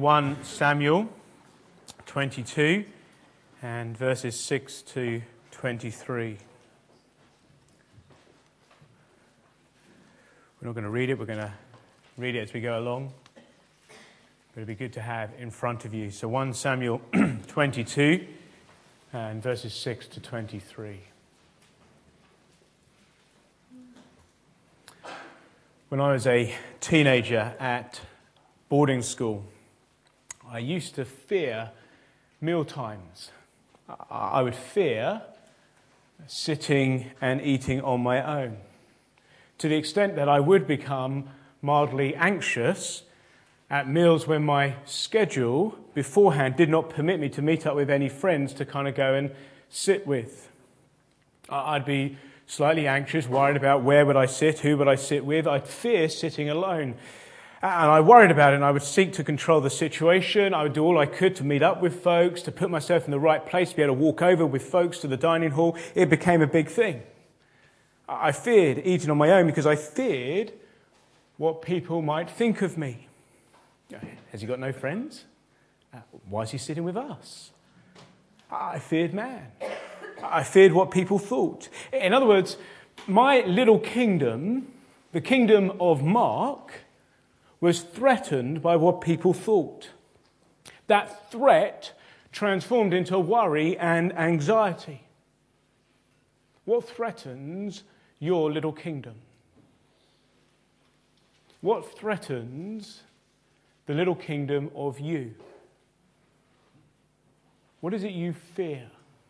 1 Samuel 22 and verses 6 to 23. We're not going to read it, we're going to read it as we go along. But it'd be good to have in front of you. So 1 Samuel 22 and verses 6 to 23. When I was a teenager at boarding school, I used to fear meal times. I would fear sitting and eating on my own, to the extent that I would become mildly anxious at meals when my schedule beforehand did not permit me to meet up with any friends to kind of go and sit with. I'd be slightly anxious, worried about where would I sit, who would I sit with. I'd fear sitting alone. And I worried about it, and I would seek to control the situation. I would do all I could to meet up with folks, to put myself in the right place, to be able to walk over with folks to the dining hall. It became a big thing. I feared eating on my own because I feared what people might think of me. Has he got no friends? Why is he sitting with us? I feared man. I feared what people thought. In other words, my little kingdom, the kingdom of Mark, was threatened by what people thought. That threat transformed into worry and anxiety. What threatens your little kingdom? What threatens the little kingdom of you? What is it you fear?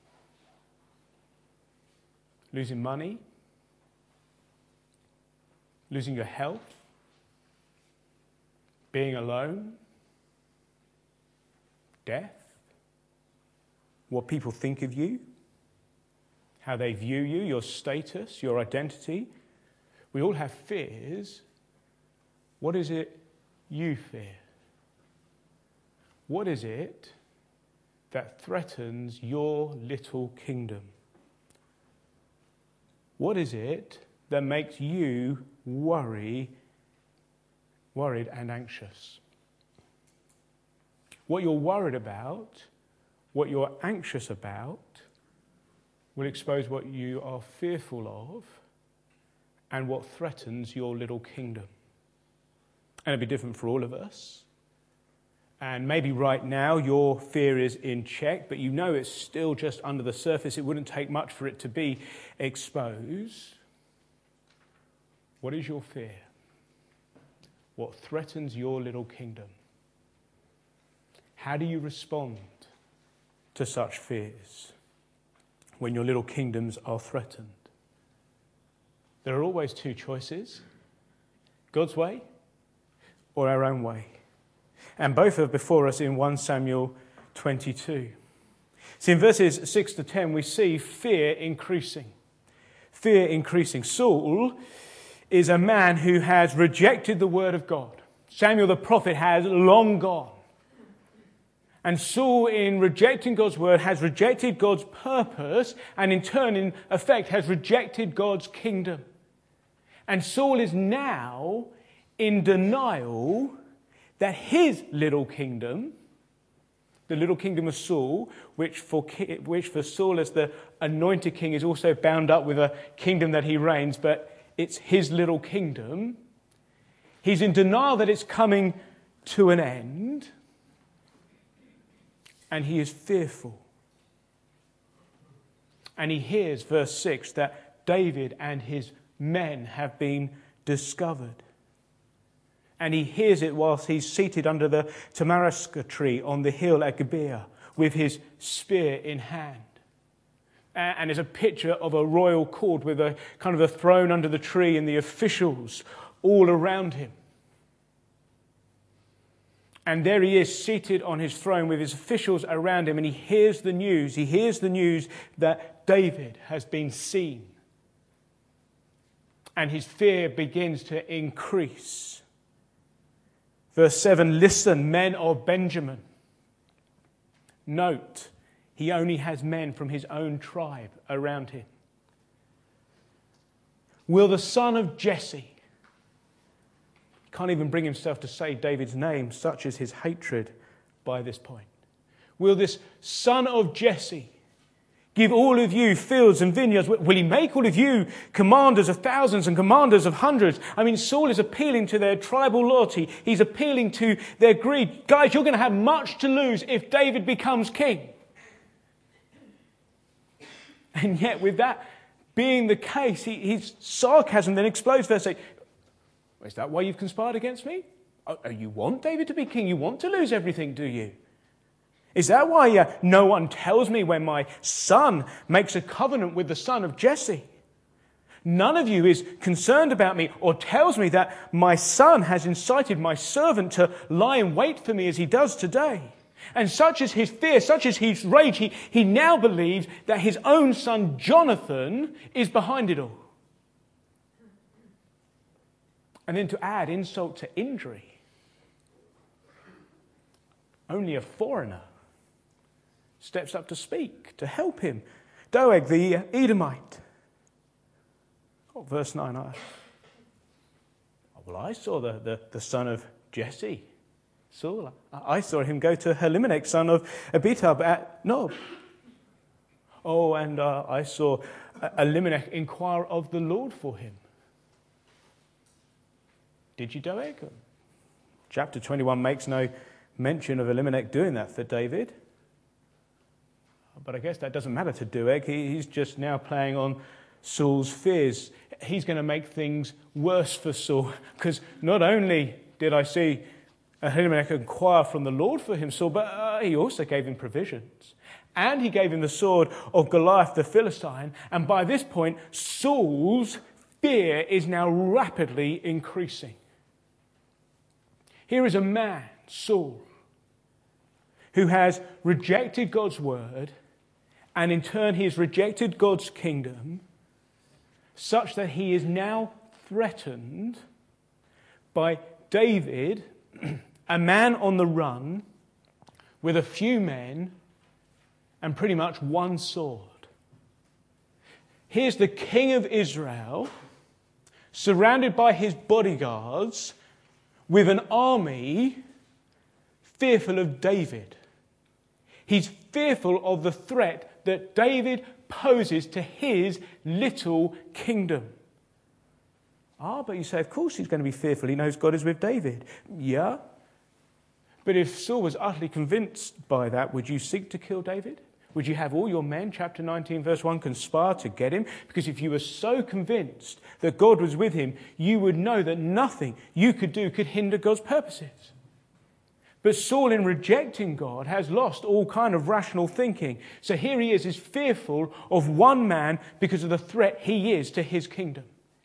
Losing money? Losing your health? Being alone? Death? What people think of you? How they view you, your status, your identity? We all have fears. What is it you fear? What is it that threatens your little kingdom? What is it that makes you worried and anxious? What you're worried about, what you're anxious about, will expose what you are fearful of and what threatens your little kingdom. And it'll be different for all of us. And maybe right now your fear is in check, but you know it's still just under the surface. It wouldn't take much for it to be exposed. What is your fear? What threatens your little kingdom? How do you respond to such fears when your little kingdoms are threatened? There are always two choices: God's way or our own way. And both are before us in 1 Samuel 22. See, in verses 6 to 10, we see fear increasing. Fear increasing. Saul is a man who has rejected the word of God. Samuel the prophet has long gone. And Saul, in rejecting God's word, has rejected God's purpose, and in turn, in effect, has rejected God's kingdom. And Saul is now in denial that his little kingdom, the little kingdom of Saul, which for Saul as the anointed king is also bound up with a kingdom that he reigns, but it's his little kingdom. He's in denial that it's coming to an end, and he is fearful. And he hears, verse 6, that David and his men have been discovered. And he hears it whilst he's seated under the tamarisk tree on the hill at Gibeah with his spear in hand. And there's a picture of a royal court with a kind of a throne under the tree and the officials all around him. And there he is seated on his throne with his officials around him, and he hears the news. He hears the news that David has been seen. And his fear begins to increase. Verse 7, listen, men of Benjamin. Note, he only has men from his own tribe around him. Will the son of Jesse Can't even bring himself to say David's name, such is his hatred by this point. Will this son of Jesse give all of you fields and vineyards? Will he make all of you commanders of thousands and commanders of hundreds? I mean, Saul is appealing to their tribal loyalty. He's appealing to their greed. Guys, you're going to have much to lose if David becomes king. And yet, with that being the case, his sarcasm then explodes. Verse 8, is that why you've conspired against me? Oh, you want David to be king? You want to lose everything, do you? Is that why no one tells me when my son makes a covenant with the son of Jesse? None of you is concerned about me or tells me that my son has incited my servant to lie in wait for me as he does today. And such is his fear, such is his rage, he now believes that his own son Jonathan is behind it all. And then to add insult to injury, only a foreigner steps up to speak, to help him. Doeg the Edomite. Oh, verse 9. I saw the son of Jesse, Saul. I saw him go to Elimelech, son of Abitub at Nob. Oh, and I saw Elimelech inquire of the Lord for him. Did you, Doeg? Chapter 21 makes no mention of Elimelech doing that for David. But I guess that doesn't matter to Doeg. He's just now playing on Saul's fears. He's going to make things worse for Saul. Because not only did I see Elimelech inquire from the Lord for him, Saul, but he also gave him provisions. And he gave him the sword of Goliath the Philistine. And by this point, Saul's fear is now rapidly increasing. Here is a man, Saul, who has rejected God's word, and in turn he has rejected God's kingdom, such that he is now threatened by David, a man on the run, with a few men and pretty much one sword. Here's the king of Israel, surrounded by his bodyguards, with an army fearful of David. He's fearful of the threat that David poses to his little kingdom. But you say, of course he's going to be fearful. He knows God is with David. Yeah. But if Saul was utterly convinced by that, would you seek to kill David? Would you have all your men, chapter 19, verse 1, conspire to get him? Because if you were so convinced that God was with him, you would know that nothing you could do could hinder God's purposes. But Saul, in rejecting God, has lost all kind of rational thinking. So here he is fearful of one man because of the threat he is to his kingdom.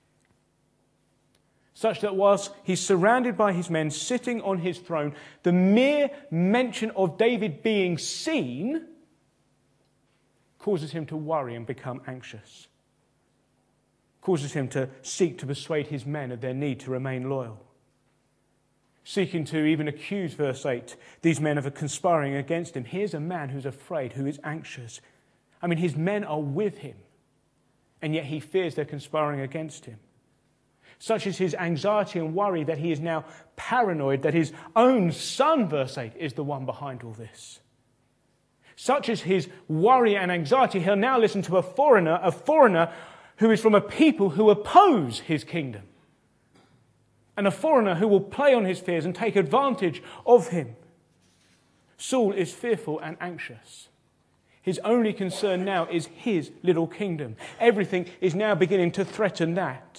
Such that whilst he's surrounded by his men sitting on his throne, the mere mention of David being seen causes him to worry and become anxious. Causes him to seek to persuade his men of their need to remain loyal. Seeking to even accuse, verse 8, these men of conspiring against him. Here's a man who's afraid, who is anxious. I mean, his men are with him, and yet he fears they're conspiring against him. Such is his anxiety and worry that he is now paranoid that his own son, verse 8, is the one behind all this. Such is his worry and anxiety, he'll now listen to a foreigner who is from a people who oppose his kingdom. And a foreigner who will play on his fears and take advantage of him. Saul is fearful and anxious. His only concern now is his little kingdom. Everything is now beginning to threaten that.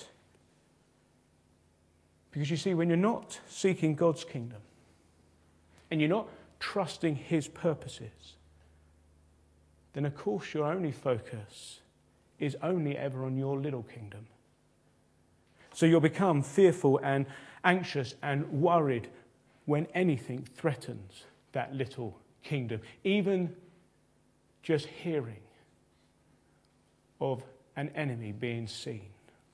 Because you see, when you're not seeking God's kingdom and you're not trusting his purposes, then of course your only focus is only ever on your little kingdom. So you'll become fearful and anxious and worried when anything threatens that little kingdom. Even just hearing of an enemy being seen.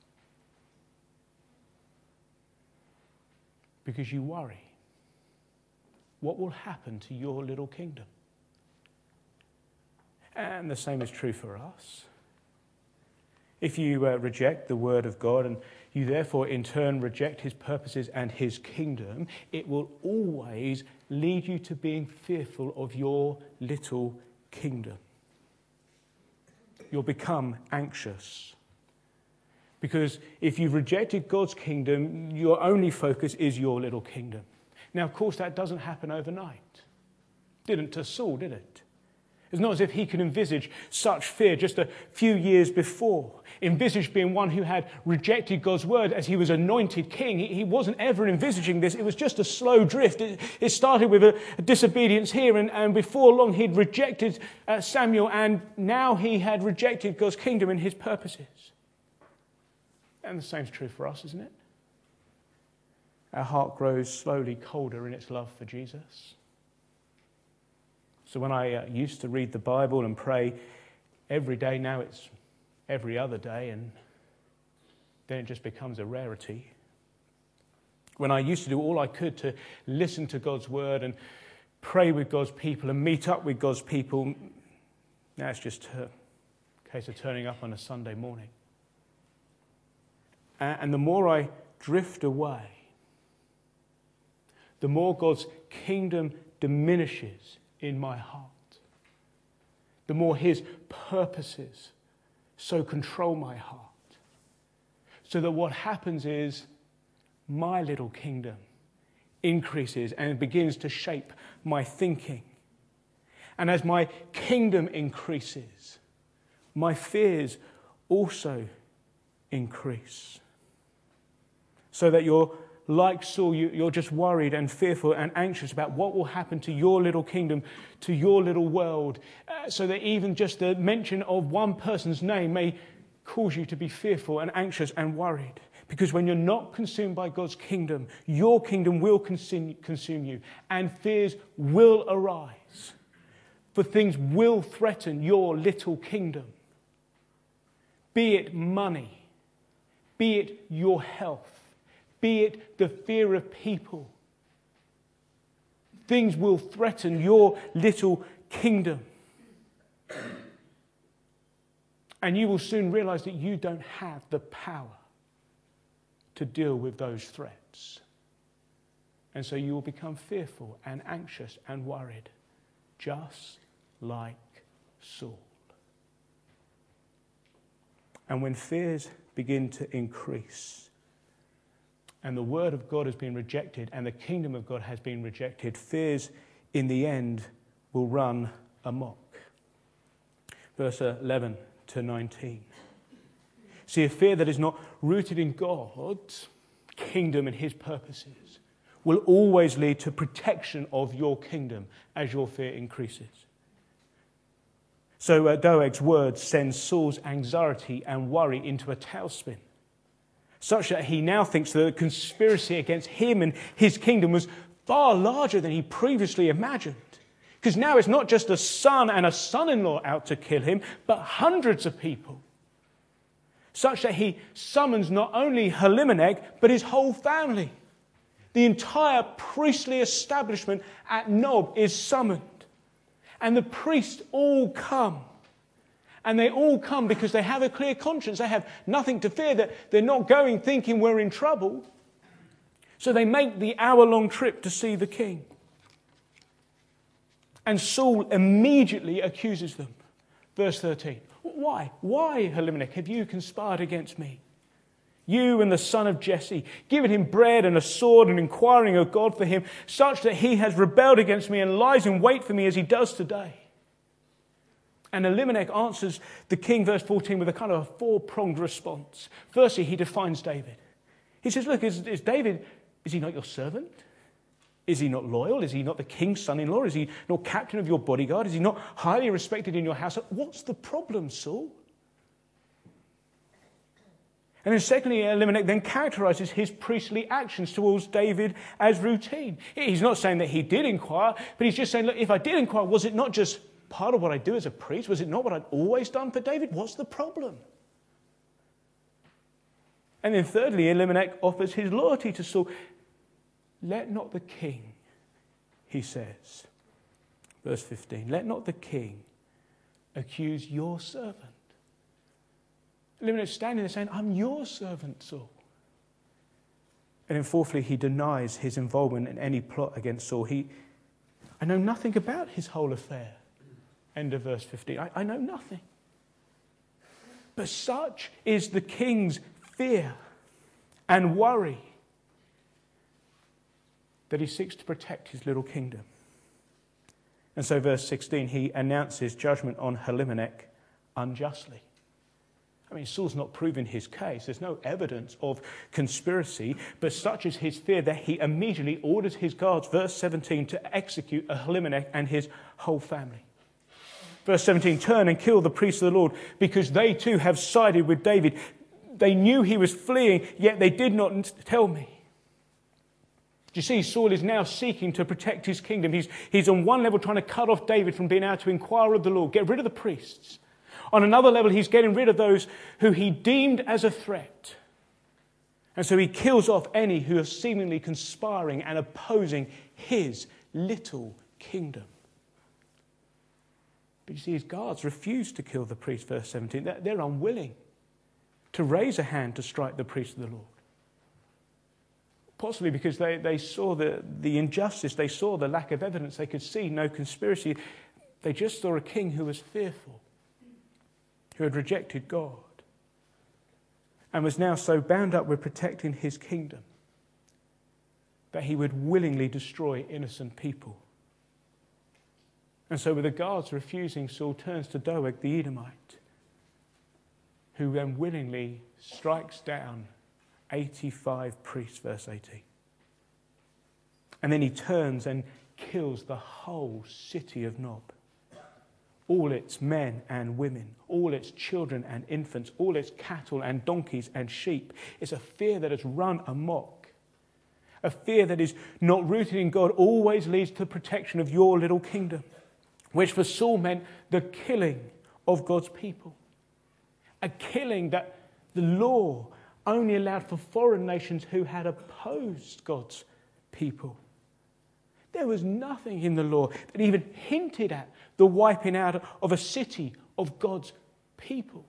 Because you worry. What will happen to your little kingdom? And the same is true for us. If you reject the word of God and you therefore in turn reject his purposes and his kingdom, it will always lead you to being fearful of your little kingdom. You'll become anxious. Because if you've rejected God's kingdom, your only focus is your little kingdom. Now, of course, that doesn't happen overnight. Didn't to Saul, did it? It's not as if he could envisage such fear just a few years before. Envisage being one who had rejected God's word as he was anointed king. He wasn't ever envisaging this. It was just a slow drift. It started with a disobedience here, and before long he'd rejected Samuel, and now he had rejected God's kingdom and his purposes. And the same's true for us, isn't it? Our heart grows slowly colder in its love for Jesus. So when I used to read the Bible and pray every day, now it's every other day, and then it just becomes a rarity. When I used to do all I could to listen to God's word and pray with God's people and meet up with God's people, now it's just a case of turning up on a Sunday morning. And the more I drift away, the more God's kingdom diminishes in my heart, the more his purposes so control my heart. So that what happens is my little kingdom increases and begins to shape my thinking. And as my kingdom increases, my fears also increase. So that you're like Saul, you're just worried and fearful and anxious about what will happen to your little kingdom, to your little world, so that even just the mention of one person's name may cause you to be fearful and anxious and worried. Because when you're not consumed by God's kingdom, your kingdom will consume you, and fears will arise. For things will threaten your little kingdom. Be it money, be it your health, be it the fear of people. Things will threaten your little kingdom. And you will soon realize that you don't have the power to deal with those threats. And so you will become fearful and anxious and worried, just like Saul. And when fears begin to increase, and the word of God has been rejected, and the kingdom of God has been rejected, fears in the end will run amok. Verse 11 to 19. See, a fear that is not rooted in God's kingdom and his purposes will always lead to protection of your kingdom as your fear increases. So Doeg's words send Saul's anxiety and worry into a tailspin, such that he now thinks that the conspiracy against him and his kingdom was far larger than he previously imagined. Because now it's not just a son and a son-in-law out to kill him, but hundreds of people. Such that he summons not only Elimelech, but his whole family. The entire priestly establishment at Nob is summoned. And the priests all come. And they all come because they have a clear conscience. They have nothing to fear, that they're not going thinking we're in trouble. So they make the hour-long trip to see the king. And Saul immediately accuses them. Verse 13. Why? Why, Elimelech, have you conspired against me? You and the son of Jesse, giving him bread and a sword and inquiring of God for him, such that he has rebelled against me and lies in wait for me as he does today. And Elimelech answers the king, verse 14, with a kind of a four-pronged response. Firstly, he defines David. He says, look, is David, is he not your servant? Is he not loyal? Is he not the king's son-in-law? Is he not captain of your bodyguard? Is he not highly respected in your house? What's the problem, Saul? And then secondly, Elimelech then characterizes his priestly actions towards David as routine. He's not saying that he did inquire, but he's just saying, look, if I did inquire, was it not just part of what I do as a priest? Was it not what I'd always done for David? What's the problem? And then thirdly, Elimelech offers his loyalty to Saul. Let not the king, he says, verse 15, let not the king accuse your servant. Elimelech's standing there saying, I'm your servant, Saul. And then fourthly, he denies his involvement in any plot against Saul. I know nothing about his whole affair. End of verse 15. I know nothing. But such is the king's fear and worry that he seeks to protect his little kingdom. And so verse 16, he announces judgment on Elimelech unjustly. I mean, Saul's not proven his case. There's no evidence of conspiracy, but such is his fear that he immediately orders his guards, verse 17, to execute Elimelech and his whole family. Verse 17, turn and kill the priests of the Lord, because they too have sided with David. They knew he was fleeing, yet they did not tell me. Do you see, Saul is now seeking to protect his kingdom. He's on one level trying to cut off David from being able to inquire of the Lord, get rid of the priests. On another level, he's getting rid of those who he deemed as a threat. And so he kills off any who are seemingly conspiring and opposing his little kingdom. But you see, his guards refuse to kill the priest, verse 17. They're unwilling to raise a hand to strike the priest of the Lord. Possibly because they saw the injustice, they saw the lack of evidence, they could see no conspiracy. They just saw a king who was fearful, who had rejected God, and was now so bound up with protecting his kingdom that he would willingly destroy innocent people. And so with the guards refusing, Saul turns to Doeg the Edomite, who then willingly strikes down 85 priests, verse 18. And then he turns and kills the whole city of Nob. All its men and women, all its children and infants, all its cattle and donkeys and sheep. It's a fear that has run amok. A fear that is not rooted in God always leads to the protection of your little kingdom, which for Saul meant the killing of God's people. A killing that the law only allowed for foreign nations who had opposed God's people. There was nothing in the law that even hinted at the wiping out of a city of God's people.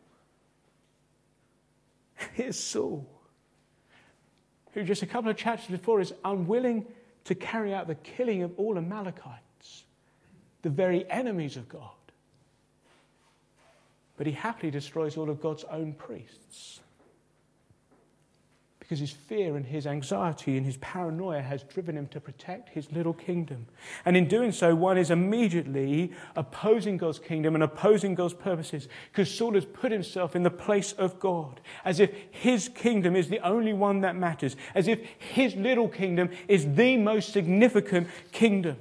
Here's Saul, who just a couple of chapters before is unwilling to carry out the killing of all Amalekites, the very enemies of God. But he happily destroys all of God's own priests, because his fear and his anxiety and his paranoia has driven him to protect his little kingdom. And in doing so, one is immediately opposing God's kingdom and opposing God's purposes, because Saul has put himself in the place of God, as if his kingdom is the only one that matters, as if his little kingdom is the most significant kingdom.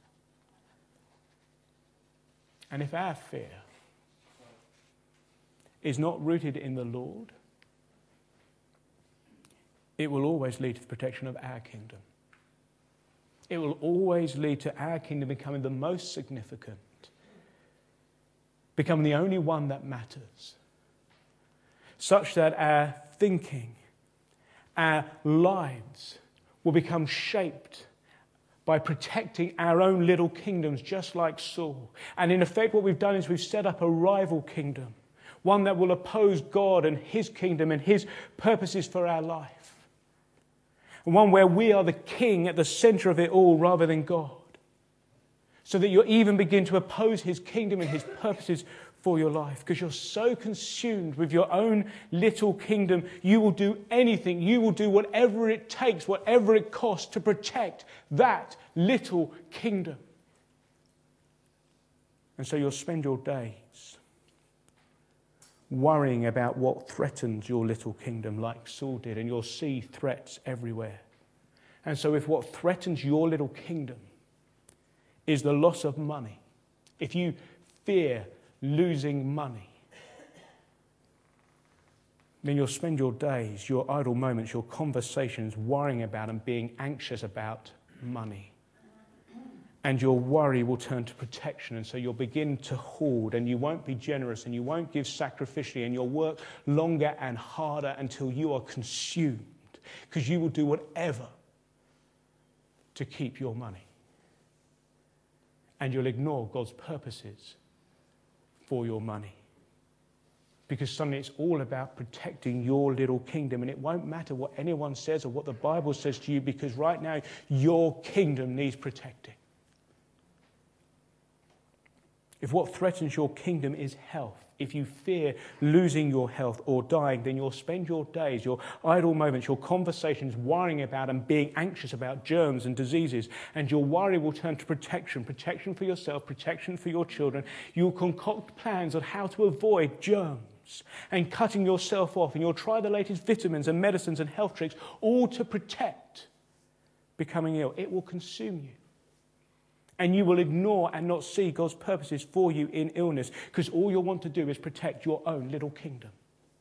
And if our fear is not rooted in the Lord, it will always lead to the protection of our kingdom. It will always lead to our kingdom becoming the most significant, becoming the only one that matters, such that our thinking, our lives will become shaped by protecting our own little kingdoms, just like Saul. And in effect, what we've done is we've set up a rival kingdom, one that will oppose God and his kingdom and his purposes for our life. One where we are the king at the center of it all rather than God. So that you'll even begin to oppose his kingdom and his purposes for your life. Because you're so consumed with your own little kingdom, you will do anything. You will do whatever it takes, whatever it costs to protect that little kingdom. And so you'll spend your days worrying about what threatens your little kingdom, like Saul did, and you'll see threats everywhere. And so if what threatens your little kingdom is the loss of money, if you fear losing money, then you'll spend your days, your idle moments, your conversations worrying about and being anxious about money. And your worry will turn to protection, and so you'll begin to hoard, and you won't be generous, and you won't give sacrificially, and you'll work longer and harder until you are consumed, because you will do whatever to keep your money. And you'll ignore God's purposes for your money. Because suddenly it's all about protecting your little kingdom, and it won't matter what anyone says or what the Bible says to you, because right now your kingdom needs protecting. If what threatens your kingdom is health, if you fear losing your health or dying, then you'll spend your days, your idle moments, your conversations worrying about and being anxious about germs and diseases. And your worry will turn to protection for yourself, protection for your children. You'll concoct plans on how to avoid germs and cutting yourself off. And you'll try the latest vitamins and medicines and health tricks, all to protect becoming ill. It will consume you. And you will ignore and not see God's purposes for you in illness, because all you'll want to do is protect your own little kingdom.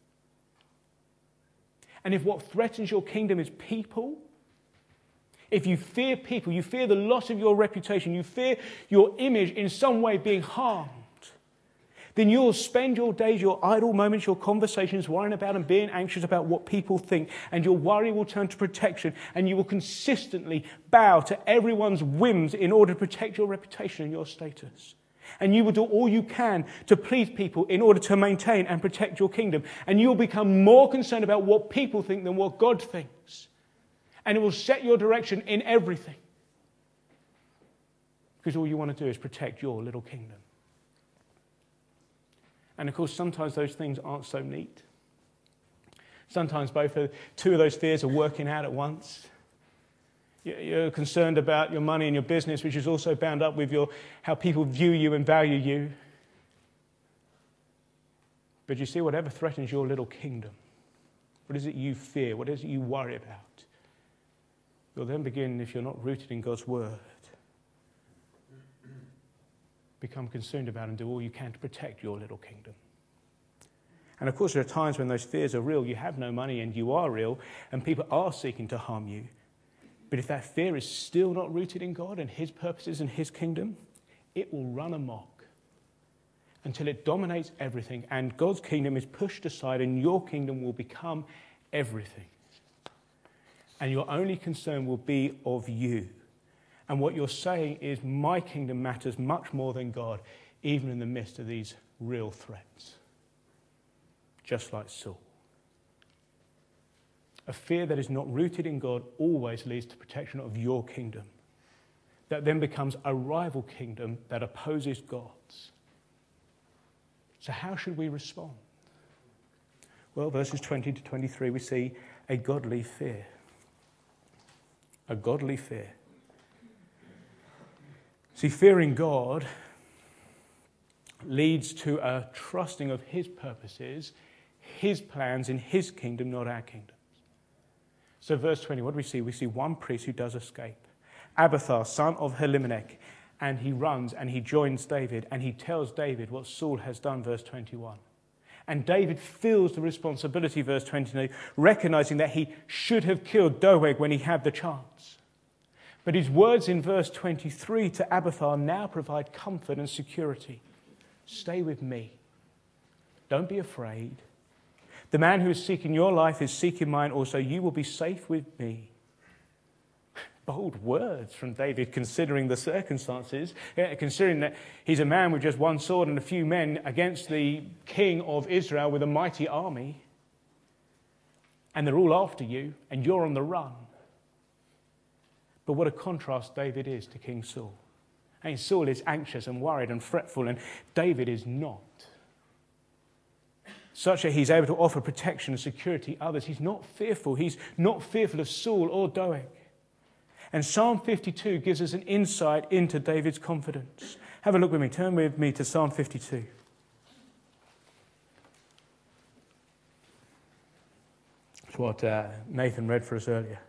And if what threatens your kingdom is people, if you fear people, you fear the loss of your reputation, you fear your image in some way being harmed, then you'll spend your days, your idle moments, your conversations worrying about and being anxious about what people think, and your worry will turn to protection, and you will consistently bow to everyone's whims in order to protect your reputation and your status. And you will do all you can to please people in order to maintain and protect your kingdom. And you'll become more concerned about what people think than what God thinks. And it will set your direction in everything. Because all you want to do is protect your little kingdom. And of course, sometimes those things aren't so neat. Sometimes two of those fears are working out at once. You're concerned about your money and your business, which is also bound up with how people view you and value you. But you see, whatever threatens your little kingdom, what is it you fear? What is it you worry about? You'll then begin, if you're not rooted in God's word, become consumed about and do all you can to protect your little kingdom. And of course, there are times when those fears are real. You have no money and you are real, and people are seeking to harm you. But if that fear is still not rooted in God and his purposes and his kingdom, it will run amok until it dominates everything, and God's kingdom is pushed aside, and your kingdom will become everything. And your only concern will be of you. And what you're saying is, my kingdom matters much more than God, even in the midst of these real threats. Just like Saul. A fear that is not rooted in God always leads to protection of your kingdom. That then becomes a rival kingdom that opposes God's. So how should we respond? Well, verses 20 to 23, we see a godly fear. A godly fear. See, fearing God leads to a trusting of his purposes, his plans in his kingdom, not our kingdoms. So verse 20, what do we see? We see one priest who does escape. Abiathar, son of Elimelech, and he runs and he joins David, and he tells David what Saul has done, verse 21. And David feels the responsibility, verse 22, recognizing that he should have killed Doeg when he had the chance. But his words in verse 23 to Abiathar now provide comfort and security. Stay with me. Don't be afraid. The man who is seeking your life is seeking mine also. You will be safe with me. Bold words from David, considering the circumstances, considering that he's a man with just one sword and a few men against the king of Israel with a mighty army. And they're all after you, and you're on the run. But what a contrast David is to King Saul. And Saul is anxious and worried and fretful, and David is not. Such that he's able to offer protection and security to others. He's not fearful. He's not fearful of Saul or Doeg. And Psalm 52 gives us an insight into David's confidence. Have a look with me. Turn with me to Psalm 52. It's what Nathan read for us earlier.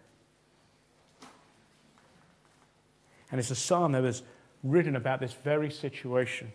And it's a psalm that was written about this very situation.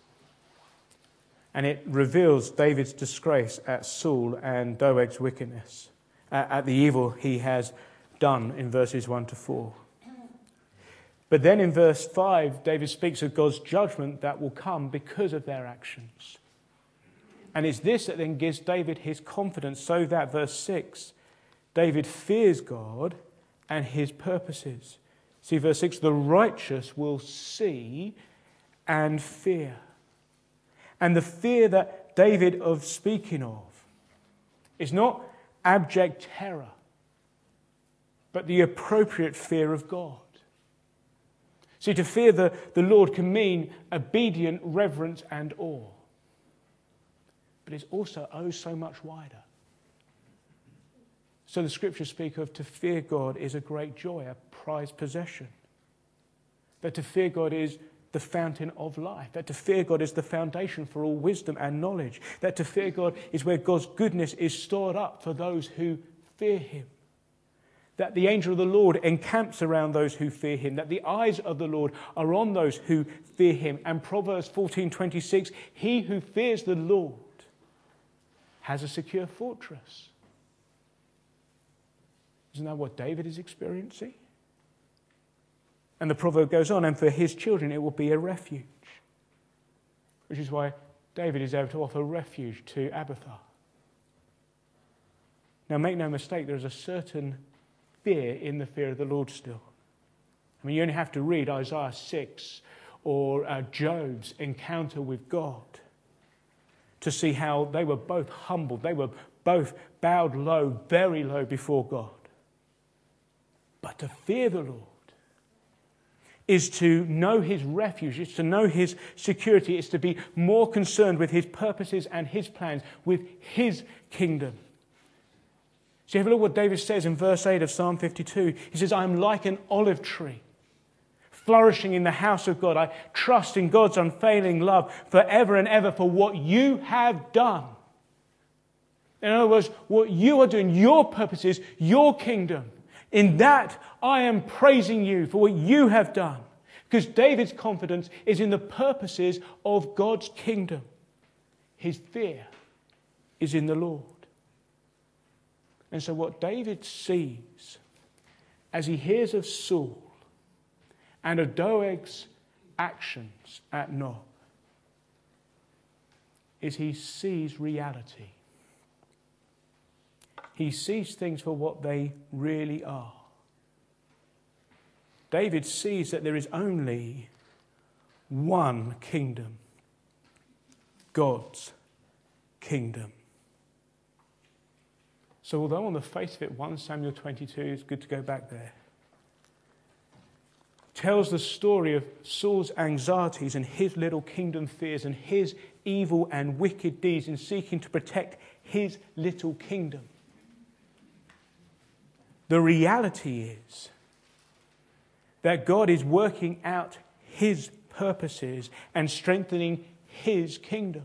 And it reveals David's disgrace at Saul and Doeg's wickedness, at the evil he has done in verses 1 to 4. But then in verse 5, David speaks of God's judgment that will come because of their actions. And it's this that then gives David his confidence, so that, verse 6, David fears God and his purposes. See, verse 6, the righteous will see and fear. And the fear that David is speaking of is not abject terror, but the appropriate fear of God. See, to fear the Lord can mean obedient reverence and awe. But it's also so much wider. So the scriptures speak of to fear God is a great joy, a prized possession. That to fear God is the fountain of life. That to fear God is the foundation for all wisdom and knowledge. That to fear God is where God's goodness is stored up for those who fear him. That the angel of the Lord encamps around those who fear him. That the eyes of the Lord are on those who fear him. And Proverbs 14:26, he who fears the Lord has a secure fortress. Isn't that what David is experiencing? And the proverb goes on, and for his children it will be a refuge. Which is why David is able to offer refuge to Abiathar. Now make no mistake, there is a certain fear in the fear of the Lord still. I mean, you only have to read Isaiah 6 or Job's encounter with God to see how they were both humbled. They were both bowed low, very low before God. But to fear the Lord is to know his refuge, it's to know his security, it's to be more concerned with his purposes and his plans, with his kingdom. See, have a look what David says in verse 8 of Psalm 52. He says, I am like an olive tree, flourishing in the house of God. I trust in God's unfailing love forever and ever for what you have done. In other words, what you are doing, your purposes, your kingdom. In that, I am praising you for what you have done. Because David's confidence is in the purposes of God's kingdom. His fear is in the Lord. And so what David sees as he hears of Saul and of Doeg's actions at Nob is he sees reality. He sees things for what they really are. David sees that there is only one kingdom, God's kingdom. So although on the face of it, 1 Samuel 22, it's good to go back there, tells the story of Saul's anxieties and his little kingdom fears and his evil and wicked deeds in seeking to protect his little kingdom. The reality is that God is working out his purposes and strengthening his kingdom.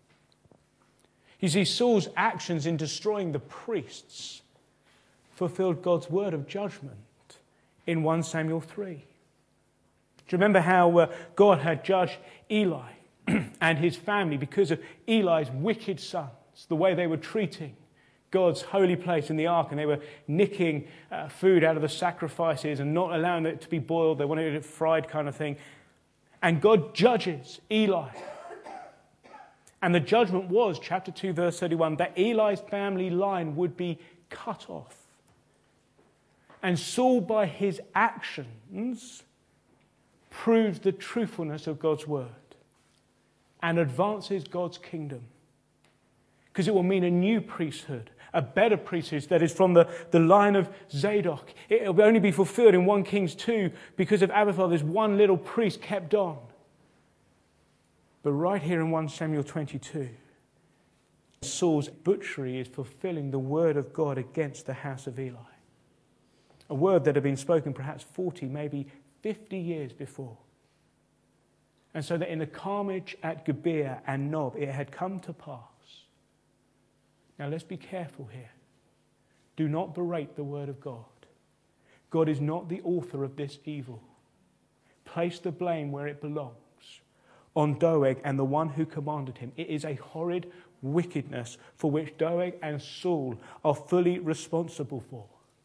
You see, Saul's actions in destroying the priests fulfilled God's word of judgment in 1 Samuel 3. Do you remember how God had judged Eli and his family because of Eli's wicked sons, the way they were treating God's holy place in the ark, and they were nicking food out of the sacrifices and not allowing it to be boiled. They wanted it fried kind of thing. And God judges Eli. And the judgment was, chapter 2, verse 31, that Eli's family line would be cut off. And Saul, by his actions, proves the truthfulness of God's word and advances God's kingdom. Because it will mean a new priesthood, a better priesthood that is from the line of Zadok. It will only be fulfilled in 1 Kings 2 because of Abiathar. There's one little priest kept on. But right here in 1 Samuel 22, Saul's butchery is fulfilling the word of God against the house of Eli. A word that had been spoken perhaps 40, maybe 50 years before. And so that in the carnage at Gibeah and Nob, it had come to pass. Now let's be careful here. Do not berate the word of God. God is not the author of this evil. Place the blame where it belongs, on Doeg and the one who commanded him. It is a horrid wickedness for which Doeg and Saul are fully responsible for.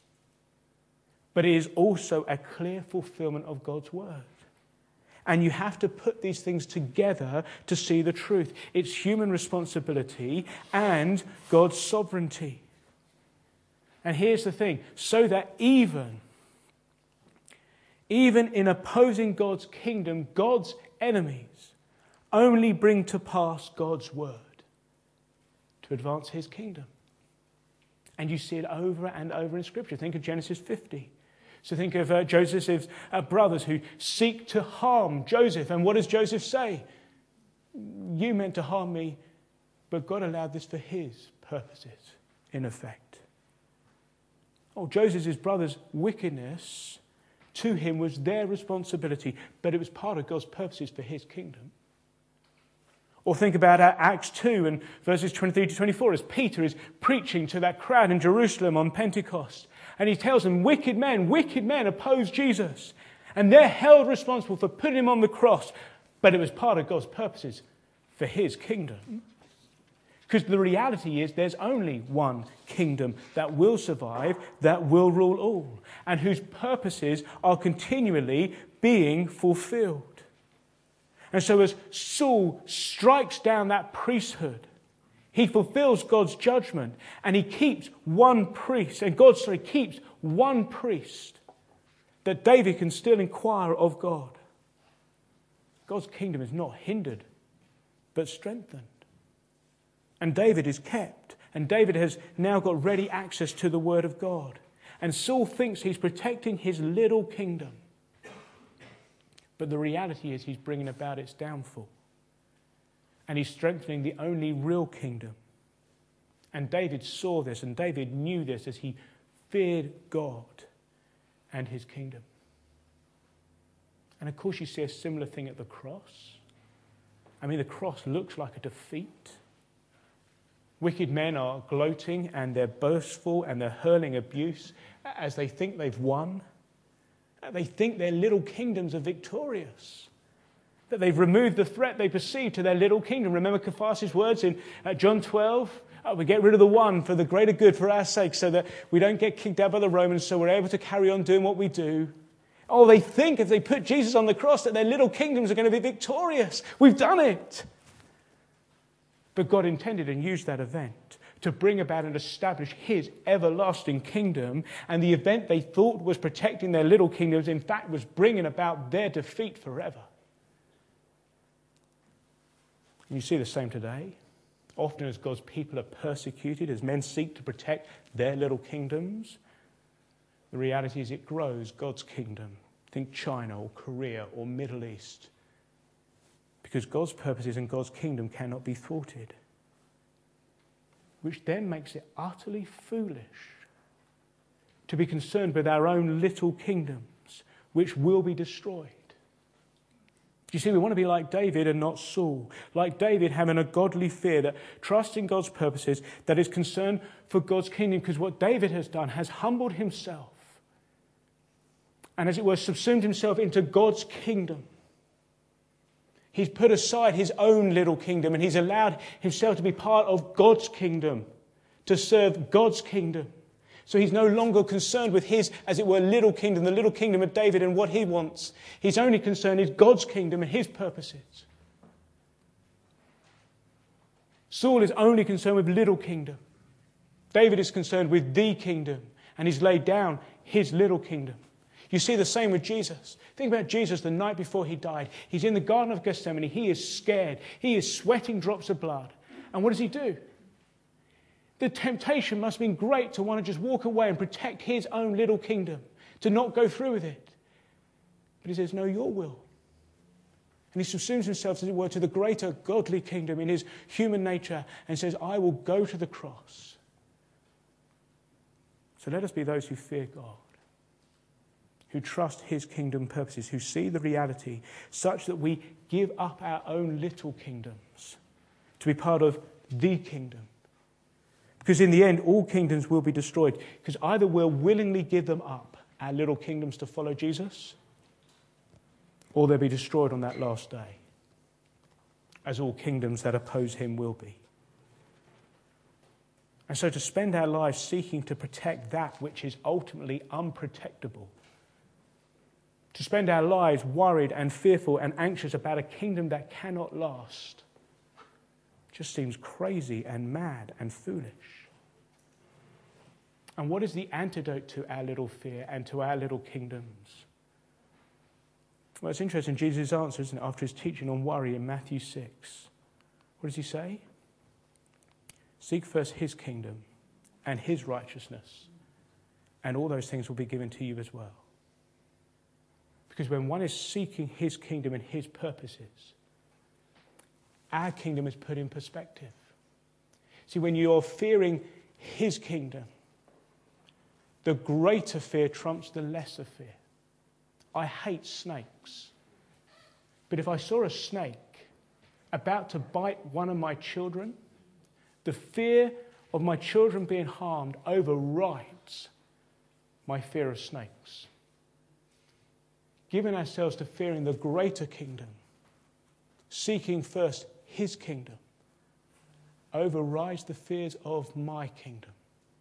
But it is also a clear fulfillment of God's word. And you have to put these things together to see the truth. It's human responsibility and God's sovereignty. And here's the thing, so that even in opposing God's kingdom, God's enemies only bring to pass God's word to advance his kingdom. And you see it over and over in Scripture. Think of Genesis 50. So think of Joseph's brothers who seek to harm Joseph. And what does Joseph say? You meant to harm me, but God allowed this for his purposes, in effect. Oh, Joseph's brothers' wickedness to him was their responsibility, but it was part of God's purposes for his kingdom. Or think about Acts 2 and verses 23 to 24 as Peter is preaching to that crowd in Jerusalem on Pentecost. And he tells them, wicked men oppose Jesus. And they're held responsible for putting him on the cross. But it was part of God's purposes for his kingdom. Because the reality is there's only one kingdom that will survive, that will rule all, and whose purposes are continually being fulfilled. And so as Saul strikes down that priesthood, he fulfills God's judgment and he keeps one priest, and God keeps one priest that David can still inquire of God. God's kingdom is not hindered, but strengthened. And David is kept, and David has now got ready access to the word of God. And Saul thinks he's protecting his little kingdom. But the reality is he's bringing about its downfall. And he's strengthening the only real kingdom. And David saw this, and David knew this as he feared God and his kingdom. And of course you see a similar thing at the cross. I mean, the cross looks like a defeat. Wicked men are gloating and they're boastful and they're hurling abuse as they think they've won. They think their little kingdoms are victorious, that they've removed the threat they perceive to their little kingdom. Remember Caiaphas' words in John 12? We get rid of the one for the greater good for our sake so that we don't get kicked out by the Romans, so we're able to carry on doing what we do. Oh, they think if they put Jesus on the cross that their little kingdoms are going to be victorious. We've done it. But God intended and used that event to bring about and establish his everlasting kingdom. And the event they thought was protecting their little kingdoms, in fact, was bringing about their defeat forever. And you see the same today. Often as God's people are persecuted, as men seek to protect their little kingdoms, the reality is it grows God's kingdom. Think China or Korea or Middle East. Because God's purposes and God's kingdom cannot be thwarted. Which then makes it utterly foolish to be concerned with our own little kingdoms, which will be destroyed. You see, we want to be like David and not Saul. Like David, having a godly fear that trusts in God's purposes, that is concerned for God's kingdom. Because what David has done has humbled himself and, as it were, subsumed himself into God's kingdom. He's put aside his own little kingdom and he's allowed himself to be part of God's kingdom, to serve God's kingdom. So he's no longer concerned with his, as it were, little kingdom, the little kingdom of David and what he wants. His only concern is God's kingdom and his purposes. Saul is only concerned with little kingdom. David is concerned with the kingdom and he's laid down his little kingdom. You see the same with Jesus. Think about Jesus the night before he died. He's in the Garden of Gethsemane. He is scared. He is sweating drops of blood. And what does he do? The temptation must have been great to want to just walk away and protect his own little kingdom, to not go through with it. But he says, no, your will. And he subsumes himself, as it were, to the greater godly kingdom in his human nature and says, I will go to the cross. So let us be those who fear God, who trust his kingdom purposes, who see the reality such that we give up our own little kingdoms to be part of the kingdom. Because in the end, all kingdoms will be destroyed. Because either we'll willingly give them up, our little kingdoms, to follow Jesus, or they'll be destroyed on that last day, as all kingdoms that oppose him will be. And so to spend our lives seeking to protect that which is ultimately unprotectable, to spend our lives worried and fearful and anxious about a kingdom that cannot last, just seems crazy and mad and foolish. And what is the antidote to our little fear and to our little kingdoms? Well, it's interesting, Jesus' answer, isn't it, after his teaching on worry in Matthew 6. What does he say? Seek first his kingdom and his righteousness, and all those things will be given to you as well. Because when one is seeking his kingdom and his purposes, our kingdom is put in perspective. See, when you're fearing his kingdom, the greater fear trumps the lesser fear. I hate snakes. But if I saw a snake about to bite one of my children, the fear of my children being harmed overrides my fear of snakes. Giving ourselves to fearing the greater kingdom, seeking first his kingdom, overrides the fears of my kingdom.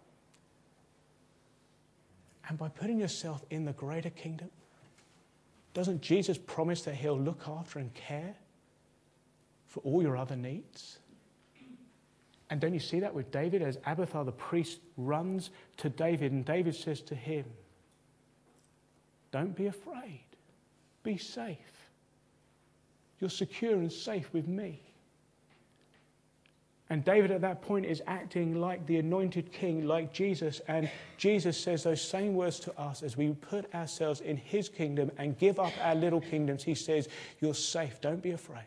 And by putting yourself in the greater kingdom, doesn't Jesus promise that he'll look after and care for all your other needs? And don't you see that with David as Abiathar the priest runs to David and David says to him, don't be afraid, be safe. You're secure and safe with me. And David at that point is acting like the anointed king, like Jesus. And Jesus says those same words to us as we put ourselves in his kingdom and give up our little kingdoms. He says, you're safe, don't be afraid.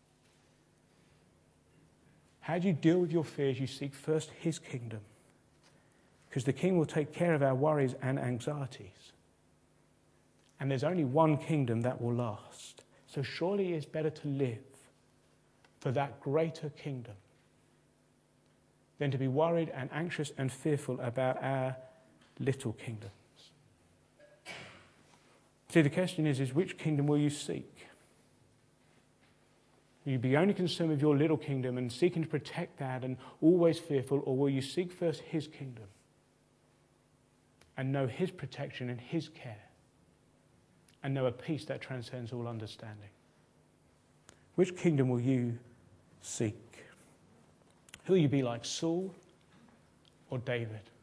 How do you deal with your fears? You seek first his kingdom. Because the king will take care of our worries and anxieties. And there's only one kingdom that will last. So surely it's better to live for that greater kingdom than to be worried and anxious and fearful about our little kingdoms. See, the question is which kingdom will you seek? Will you be only concerned with your little kingdom and seeking to protect that and always fearful, or will you seek first his kingdom and know his protection and his care and know a peace that transcends all understanding? Which kingdom will you seek? Will you be like Saul or David?